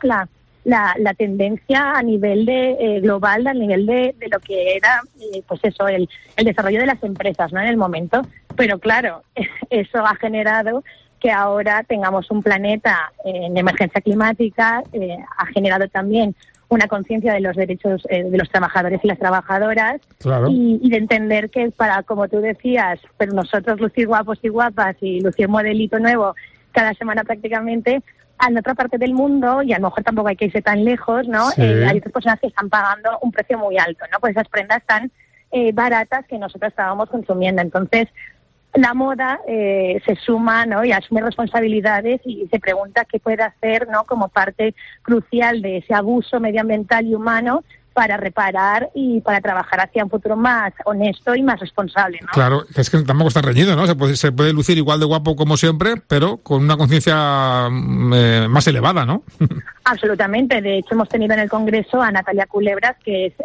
la tendencia a nivel global, a nivel de lo que era, pues eso, el desarrollo de las empresas, ¿no?, en el momento. Pero claro, eso ha generado que ahora tengamos un planeta en emergencia climática, ha generado también una conciencia de los derechos de los trabajadores y las trabajadoras, claro, y de entender que para, como tú decías, pero nosotros lucir guapos y guapas y lucir modelito nuevo cada semana prácticamente, en otra parte del mundo, y a lo mejor tampoco hay que irse tan lejos, ¿no? Sí. Hay otras personas que están pagando un precio muy alto, ¿no? Pues esas prendas tan baratas que nosotros estábamos consumiendo. Entonces, la moda se suma, ¿no?, y asume responsabilidades y se pregunta qué puede hacer, ¿no?, como parte crucial de ese abuso medioambiental y humano para reparar y para trabajar hacia un futuro más honesto y más responsable, ¿no? Claro, es que tampoco está reñido, ¿no? Se puede lucir igual de guapo como siempre, pero con una conciencia más elevada, ¿no? Absolutamente. De hecho, hemos tenido en el Congreso a Natalia Culebras, que es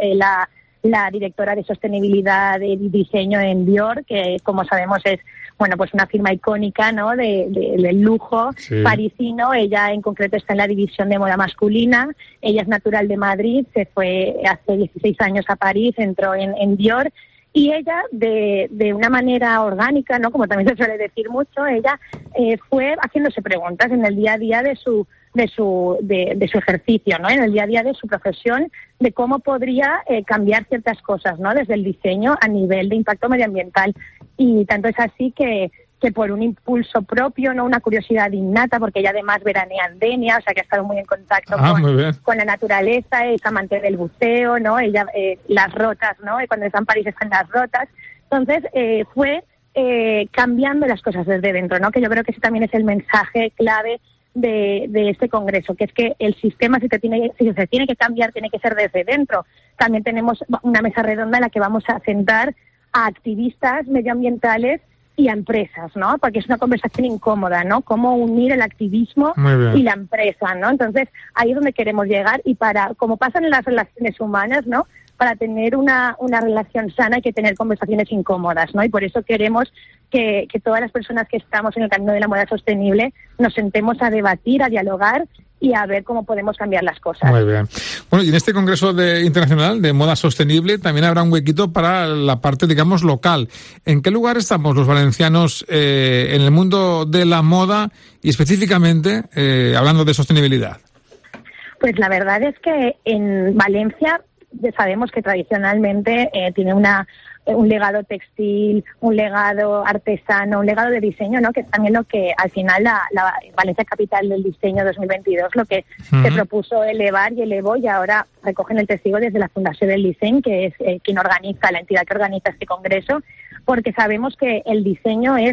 la directora de sostenibilidad y diseño en Dior, que como sabemos es, bueno, pues una firma icónica, ¿no?, del lujo parisino. Ella en concreto está en la división de moda masculina. Ella es natural de Madrid, se fue hace 16 años a París, entró en Dior, y ella de una manera orgánica, ¿no?, como también se suele decir mucho, ella fue haciéndose preguntas en el día a día de su ejercicio, ¿no?, en el día a día de su profesión, de cómo podría cambiar ciertas cosas, ¿no?, desde el diseño a nivel de impacto medioambiental. Y tanto es así que por un impulso propio, no una curiosidad innata, porque ella además veranea en Denia, o sea que ha estado muy en contacto con la naturaleza, es amante del buceo, ¿no? Ella las rotas, ¿no? Cuando está en París están las rotas. Entonces fue cambiando las cosas desde dentro, ¿no? Que yo creo que ese también es el mensaje clave de este congreso, que es que el sistema, si se tiene que cambiar, tiene que ser desde dentro. También tenemos una mesa redonda en la que vamos a sentar a activistas medioambientales y a empresas, ¿no? Porque es una conversación incómoda, ¿no? Cómo unir el activismo y la empresa, ¿no? Entonces, ahí es donde queremos llegar, y como pasan en las relaciones humanas, ¿no?, para tener una relación sana hay que tener conversaciones incómodas, ¿no? Y por eso queremos que todas las personas que estamos en el camino de la moda sostenible nos sentemos a debatir, a dialogar y a ver cómo podemos cambiar las cosas. Muy bien. Bueno, y en este Congreso Internacional de Moda Sostenible también habrá un huequito para la parte, digamos, local. ¿En qué lugar estamos los valencianos en el mundo de la moda y específicamente hablando de sostenibilidad? Pues la verdad es que en Valencia sabemos que tradicionalmente tiene un legado textil, un legado artesano, un legado de diseño, ¿no?, que es también lo que al final la Valencia Capital del Diseño 2022 lo que se propuso elevar y elevó, y ahora recogen el testigo desde la Fundación del Diseño, que es quien organiza, la entidad que organiza este congreso, porque sabemos que el diseño es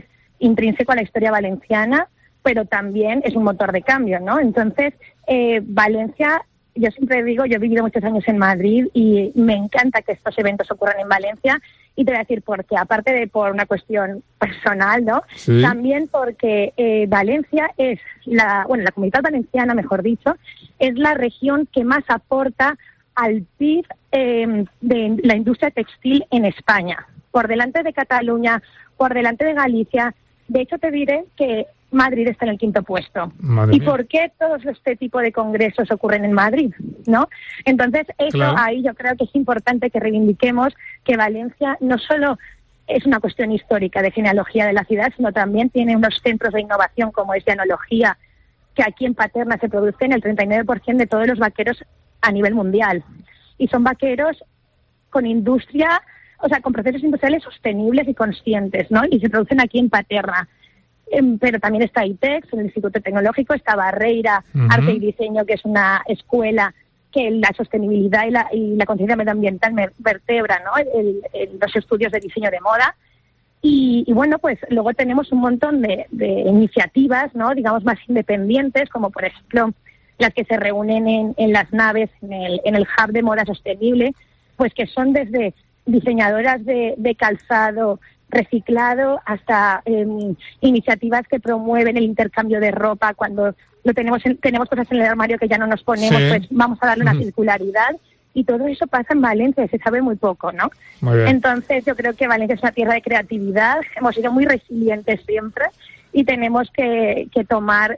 intrínseco a la historia valenciana, pero también es un motor de cambio, ¿no? Entonces, Valencia, yo siempre digo, yo he vivido muchos años en Madrid y me encanta que estos eventos ocurran en Valencia, y te voy a decir por qué, aparte de por una cuestión personal, ¿no? Sí. También porque Valencia es la Comunidad Valenciana, mejor dicho, es la región que más aporta al PIB de la industria textil en España, por delante de Cataluña, por delante de Galicia. De hecho, te diré que Madrid está en el 5º puesto. ¿Y por qué todos este tipo de congresos ocurren en Madrid, no? Entonces, eso claro. Ahí yo creo que es importante que reivindiquemos que Valencia no solo es una cuestión histórica de genealogía de la ciudad, sino también tiene unos centros de innovación como es Llanología, que aquí en Paterna se producen el 39% de todos los vaqueros a nivel mundial. Y son vaqueros con industria, o sea, con procesos industriales sostenibles y conscientes, ¿no? Y se producen aquí en Paterna. Pero también está ITEX, el Instituto Tecnológico, está Barreira, Arte y Diseño, que es una escuela que la sostenibilidad y la conciencia medioambiental vertebra, ¿no? Los estudios de diseño de moda. Y bueno, pues luego tenemos un montón de iniciativas, ¿no? Digamos, más independientes, como por ejemplo las que se reúnen en las naves, en el hub de moda sostenible, pues que son desde diseñadoras de calzado reciclado hasta iniciativas que promueven el intercambio de ropa. Cuando tenemos cosas en el armario que ya no nos ponemos, sí. Pues vamos a darle una circularidad, y todo eso pasa en Valencia, se sabe muy poco, ¿no? Muy bien. Entonces yo creo que Valencia es una tierra de creatividad, hemos sido muy resilientes siempre y tenemos que tomar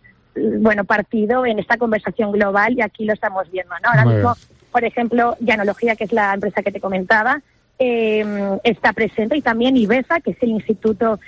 partido en esta conversación global, y aquí lo estamos viendo, ¿no? Ahora mismo, por ejemplo, Llanología, que es la empresa que te comentaba, está presente, y también IBESA, que es el instituto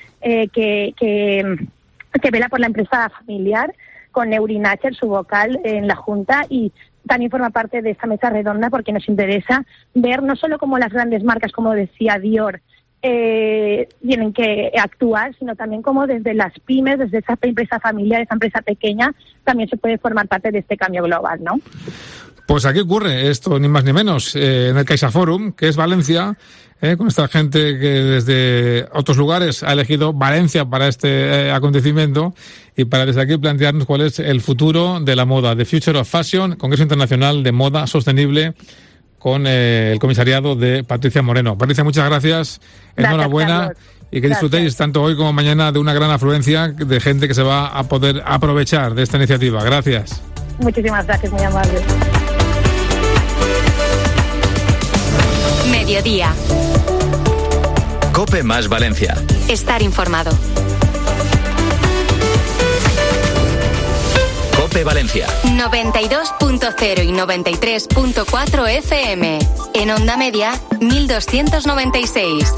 que vela por la empresa familiar, con Neurinacher, su vocal, en la Junta, y también forma parte de esta mesa redonda porque nos interesa ver no solo cómo las grandes marcas, como decía Dior, tienen que actuar, sino también cómo desde las pymes, desde esa empresa familiar, esa empresa pequeña, también se puede formar parte de este cambio global, ¿no? Pues aquí ocurre esto, ni más ni menos, en el CaixaForum, que es Valencia, con esta gente que desde otros lugares ha elegido Valencia para este acontecimiento, y para desde aquí plantearnos cuál es el futuro de la moda, The Future of Fashion, Congreso Internacional de Moda Sostenible, con el comisariado de Patricia Moreno. Patricia, muchas gracias, enhorabuena, Carlos. Y que disfrutéis tanto hoy como mañana de una gran afluencia de gente que se va a poder aprovechar de esta iniciativa. Gracias. Muchísimas gracias, muy amable. Mediodía. COPE más Valencia. Estar informado. COPE Valencia. 92.0 y 93.4 FM. En onda media, 1296.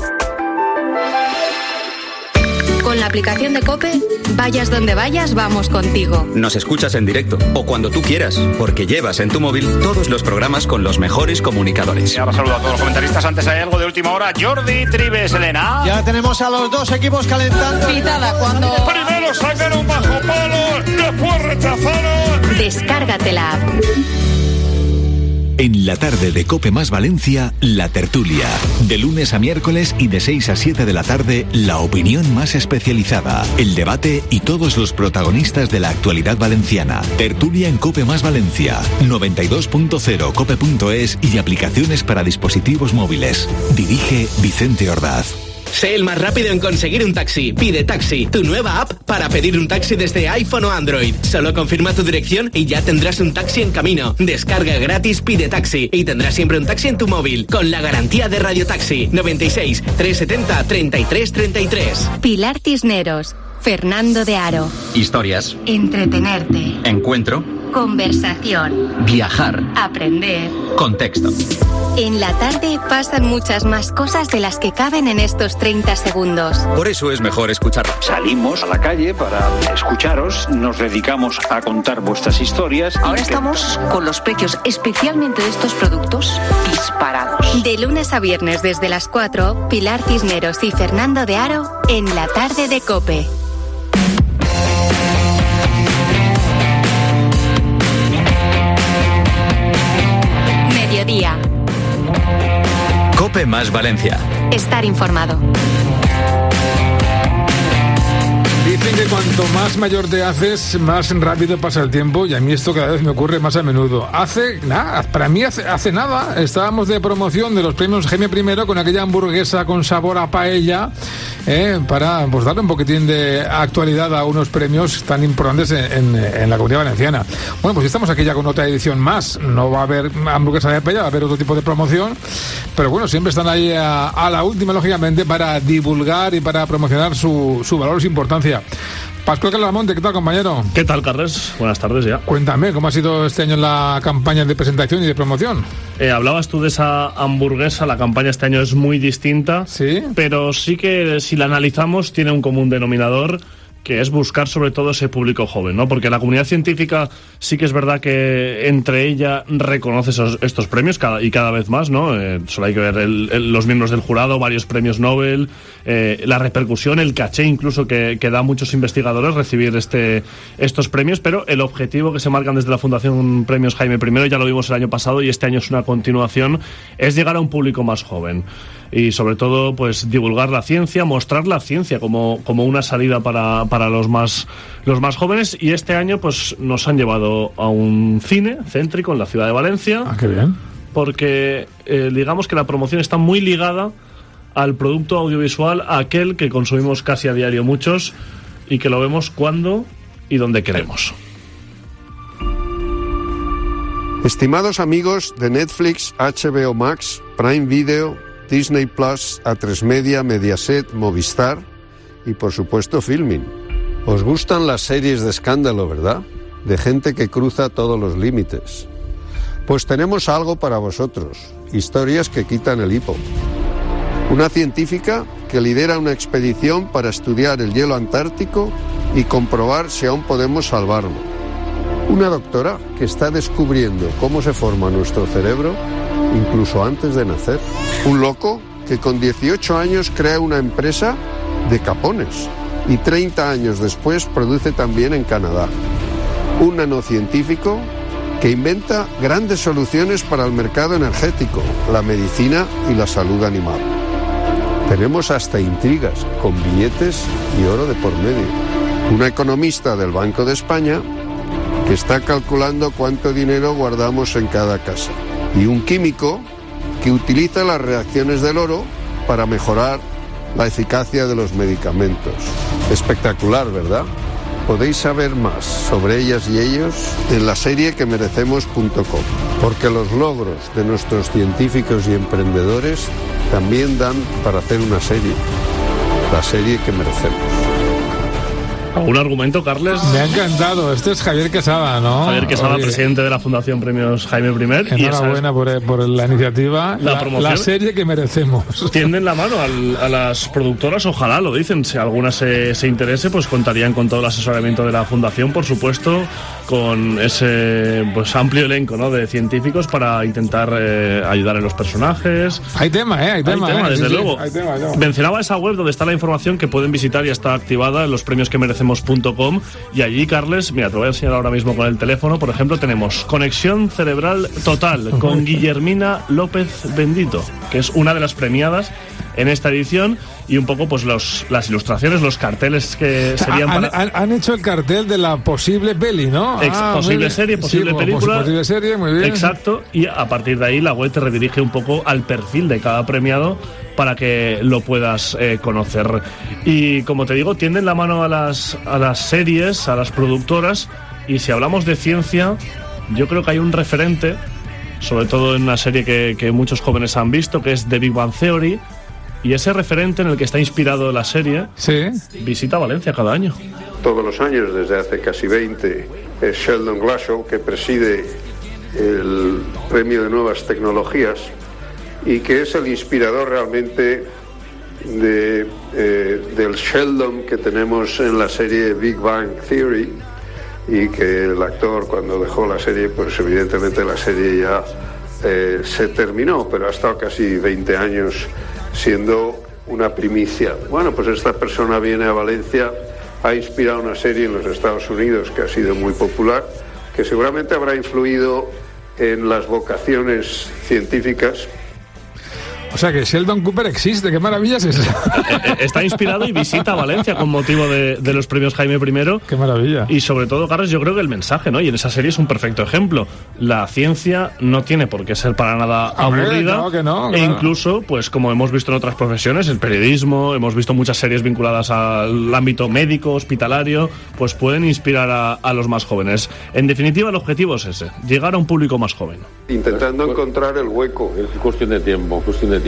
Con la aplicación de COPE, vayas donde vayas, vamos contigo. Nos escuchas en directo o cuando tú quieras, porque llevas en tu móvil todos los programas con los mejores comunicadores. Y ahora saludo a todos los comentaristas. Antes hay algo de última hora. Jordi Trives, Elena. Ya tenemos a los dos equipos calentando. Pitada cuando... Primero sacaron bajo palos, después rechazaron. Descárgate la app. En la tarde de COPE más Valencia, La Tertulia. De lunes a miércoles y de 6 a 7 de la tarde, la opinión más especializada, el debate y todos los protagonistas de la actualidad valenciana. Tertulia en COPE más Valencia. 92.0 cope.es y aplicaciones para dispositivos móviles. Dirige Vicente Ordaz. Sé el más rápido en conseguir un taxi. Pide Taxi, tu nueva app para pedir un taxi desde iPhone o Android. Solo confirma tu dirección y ya tendrás un taxi en camino. Descarga gratis Pide Taxi y tendrás siempre un taxi en tu móvil con la garantía de Radio Taxi. 96 370 33 33. Pilar Cisneros, Fernando de Aro. Historias. Entretenerte. Encuentro. Conversación. Viajar. Aprender. Contexto. En la tarde pasan muchas más cosas de las que caben en estos 30 segundos. Por eso es mejor escucharlo. Salimos a la calle para escucharos, nos dedicamos a contar vuestras historias. Ahora estamos con los precios, especialmente de estos productos, disparados. De lunes a viernes desde las 4, Pilar Cisneros y Fernando de Aro en la tarde de COPE. Mediodía. COPE más Valencia. Estar informado. Dicen que cuanto más mayor te haces, más rápido pasa el tiempo, y a mí esto cada vez me ocurre más a menudo. Para mí hace nada, estábamos de promoción de los premios Jaime I con aquella hamburguesa con sabor a paella, para pues darle un poquitín de actualidad a unos premios tan importantes en la Comunidad Valenciana. Bueno, pues estamos aquí ya con otra edición más. No va a haber hamburguesa de paella, va a haber otro tipo de promoción, pero bueno, siempre están ahí a la última, lógicamente, para divulgar y para promocionar su valor y su importancia. Pascual Calamonte, ¿qué tal, compañero? ¿Qué tal, Carles? Buenas tardes ya. Cuéntame, ¿cómo ha sido este año la campaña de presentación y de promoción? Hablabas tú de esa hamburguesa, la campaña este año es muy distinta, ¿sí? Pero sí que si la analizamos tiene un común denominador, que es buscar sobre todo ese público joven, ¿no? Porque la comunidad científica sí que es verdad que entre ella reconoce estos premios cada vez más, ¿no? Solo hay que ver los miembros del jurado, varios premios Nobel, la repercusión, el caché incluso que da a muchos investigadores recibir estos premios, pero el objetivo que se marcan desde la Fundación Premios Jaime I, ya lo vimos el año pasado y este año es una continuación, es llegar a un público más joven. Y sobre todo, pues divulgar la ciencia, mostrar la ciencia como una salida para los más jóvenes. Y este año, pues nos han llevado a un cine céntrico en la ciudad de Valencia. Ah, qué bien. Porque digamos que la promoción está muy ligada al producto audiovisual, aquel que consumimos casi a diario muchos y que lo vemos cuando y donde queremos. Estimados amigos de Netflix, HBO Max, Prime Video, Disney Plus, A3 Media, Mediaset, Movistar y por supuesto Filmin. ¿Os gustan las series de escándalo, verdad? De gente que cruza todos los límites. Pues tenemos algo para vosotros, historias que quitan el hipo. Una científica que lidera una expedición para estudiar el hielo antártico y comprobar si aún podemos salvarlo. Una doctora que está descubriendo cómo se forma nuestro cerebro incluso antes de nacer. Un loco que con 18 años crea una empresa de capones y 30 años después produce también en Canadá. Un nanocientífico que inventa grandes soluciones para el mercado energético, la medicina y la salud animal. Tenemos hasta intrigas con billetes y oro de por medio. Una economista del Banco de España que está calculando cuánto dinero guardamos en cada casa. Y un químico que utiliza las reacciones del oro para mejorar la eficacia de los medicamentos. Espectacular, ¿verdad? Podéis saber más sobre ellas y ellos en la serie que merecemos.com, porque los logros de nuestros científicos y emprendedores también dan para hacer una serie, la serie que merecemos. ¿Algún argumento, Carles? Me ha encantado. Este es Javier Quesada, ¿no? Javier Quesada, presidente de la Fundación Premios Jaime I. Enhorabuena por la iniciativa. La serie que merecemos. Tienden la mano a las productoras, ojalá lo dicen. Si alguna se interese, pues contarían con todo el asesoramiento de la Fundación, por supuesto, con ese pues amplio elenco, ¿no?, de científicos para intentar ayudar en los personajes. Hay tema, desde luego. Hay tema. Mencionaba esa web donde está la información que pueden visitar y está activada en los premios que merecemos.com, y allí, Carles, mira, te voy a enseñar ahora mismo con el teléfono. Por ejemplo, tenemos Conexión Cerebral Total con Guillermina López Bendito, que es una de las premiadas en esta edición, y un poco pues las ilustraciones, los carteles que serían han hecho el cartel de la posible peli, ¿no? Posible serie, posible película. Posible serie, muy bien. Exacto, y a partir de ahí la web te redirige un poco al perfil de cada premiado para que lo puedas conocer. Y como te digo, tienden la mano a las series, a las productoras, y si hablamos de ciencia, yo creo que hay un referente, sobre todo en una serie que muchos jóvenes han visto, que es The Big Bang Theory. Y ese referente en el que está inspirado la serie, visita Valencia cada año. Todos los años, desde hace casi 20, es Sheldon Glashow, que preside el Premio de Nuevas Tecnologías y que es el inspirador realmente del Sheldon que tenemos en la serie Big Bang Theory, y que el actor, cuando dejó la serie, pues evidentemente la serie ya se terminó, pero ha estado casi 20 años siendo una primicia. Bueno, pues esta persona viene a Valencia, ha inspirado una serie en los Estados Unidos que ha sido muy popular, que seguramente habrá influido en las vocaciones científicas. O sea que Sheldon Cooper existe, qué maravilla es esa. Está inspirado y visita Valencia con motivo de los premios Jaime I. Qué maravilla. Y sobre todo, Carlos, yo creo que el mensaje, ¿no? Y en esa serie es un perfecto ejemplo. La ciencia no tiene por qué ser para nada aburrida. Claro que no, claro. E incluso, pues como hemos visto en otras profesiones, el periodismo, hemos visto muchas series vinculadas al ámbito médico, hospitalario, pues pueden inspirar a los más jóvenes. En definitiva, el objetivo es ese, llegar a un público más joven. Intentando encontrar el hueco. Es cuestión de tiempo.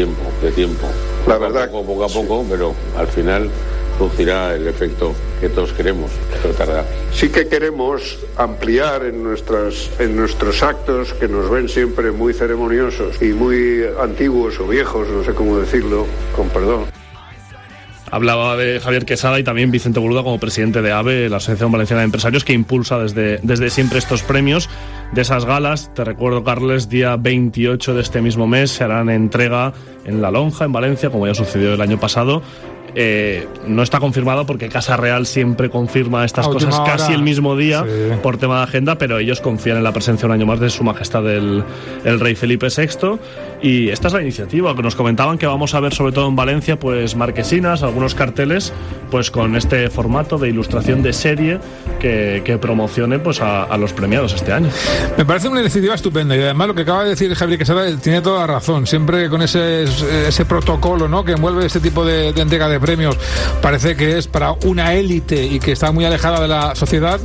La verdad. Poco a poco, pero al final producirá el efecto que todos queremos, pero tardará. Sí que queremos ampliar en nuestros actos, que nos ven siempre muy ceremoniosos y muy antiguos o viejos, no sé cómo decirlo, con perdón. Hablaba de Javier Quesada y también Vicente Boluda como presidente de AVE, la Asociación Valenciana de Empresarios, que impulsa desde siempre estos premios. De esas galas, te recuerdo, Carles, día 28 de este mismo mes se harán entrega en La Lonja, en Valencia, como ya sucedió el año pasado. No está confirmado porque Casa Real siempre confirma estas cosas casi el mismo día, sí, por tema de agenda, pero ellos confían en la presencia un año más de Su Majestad el Rey Felipe VI. Y esta es la iniciativa que nos comentaban, que vamos a ver sobre todo en Valencia, pues marquesinas, algunos carteles, pues con este formato de ilustración de serie que promocione pues a los premiados este año. Me parece una iniciativa estupenda, y además lo que acaba de decir Javier Quesada tiene toda la razón. Siempre con ese protocolo, ¿no?, que envuelve este tipo de entrega de premios, parece que es para una élite y que está muy alejada de la sociedad,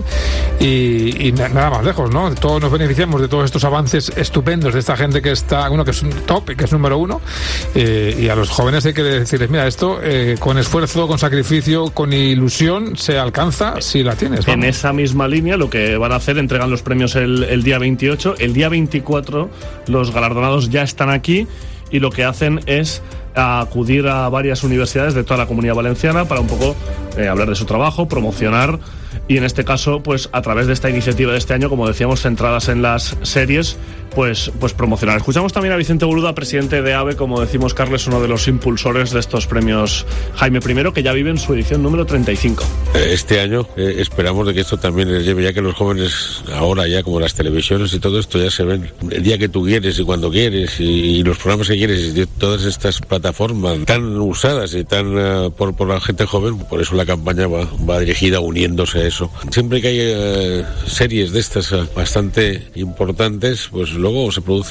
y nada más lejos, ¿no? Todos nos beneficiamos de todos estos avances estupendos de esta gente que está, uno que es un top, que es número uno, y a los jóvenes hay que decirles, mira, esto con esfuerzo, con sacrificio, con ilusión se alcanza si la tienes. Vamos. En esa misma línea lo que van a hacer, entregan los premios el día 28, el día 24 los galardonados ya están aquí, y lo que hacen es acudir a varias universidades de toda la Comunidad Valenciana para un poco hablar de su trabajo, promocionar, y en este caso, pues a través de esta iniciativa de este año, como decíamos, centradas en las series, pues promocionar. Escuchamos también a Vicente Boluda, presidente de AVE, como decimos, Carles, uno de los impulsores de estos premios Jaime I, que ya vive en su edición número 35. Este año esperamos de que esto también les lleve, ya que los jóvenes ahora ya, como las televisiones y todo esto, ya se ven el día que tú quieres y cuando quieres, y los programas que quieres, y todas estas plataformas tan usadas y tan por la gente joven. Por eso la campaña va dirigida uniéndose a eso. Siempre que hay series de estas bastante importantes, pues luego se produce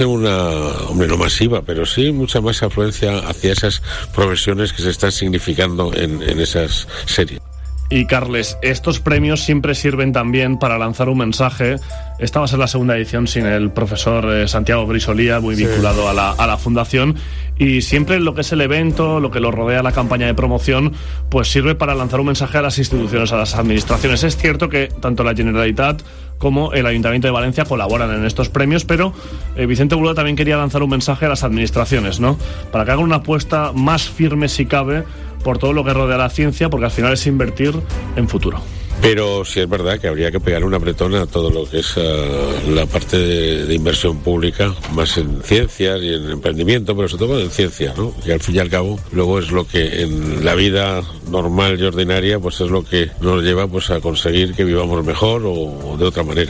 no masiva, pero sí mucha más afluencia hacia esas profesiones que se están significando en esas series. Y Carles, estos premios siempre sirven también para lanzar un mensaje. Esta va a ser la segunda edición sin el profesor Santiago Grisolía, muy vinculado a la fundación, y siempre lo que es el evento, lo que lo rodea, la campaña de promoción, pues sirve para lanzar un mensaje a las instituciones, a las administraciones. Es cierto que tanto la Generalitat como el Ayuntamiento de Valencia colaboran en estos premios, pero Vicente Boluda también quería lanzar un mensaje a las administraciones, ¿no?, para que hagan una apuesta más firme, si cabe, por todo lo que rodea la ciencia, porque al final es invertir en futuro. Pero sí es verdad que habría que pegar un apretón a todo lo que es la parte de inversión pública, más en ciencias y en emprendimiento, pero sobre todo en ciencia, ¿no? Y al fin y al cabo, luego es lo que en la vida normal y ordinaria, pues es lo que nos lleva pues a conseguir que vivamos mejor o de otra manera.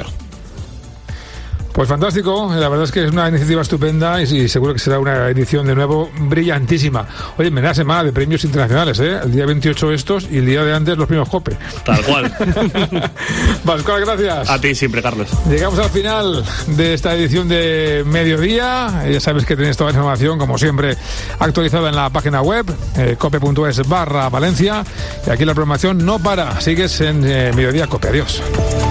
Pues fantástico, la verdad es que es una iniciativa estupenda y seguro que será una edición de nuevo brillantísima. Oye, menuda semana de premios internacionales, ¿eh? El día 28 estos y el día de antes los premios Jope. Tal cual. Pascual, gracias. A ti siempre, Carlos. Llegamos al final de esta edición de Mediodía. Ya sabes que tenéis toda la información, como siempre, actualizada en la página web, cope.es/Valencia. Y aquí la programación no para. Sigues en Mediodía Cope. Adiós.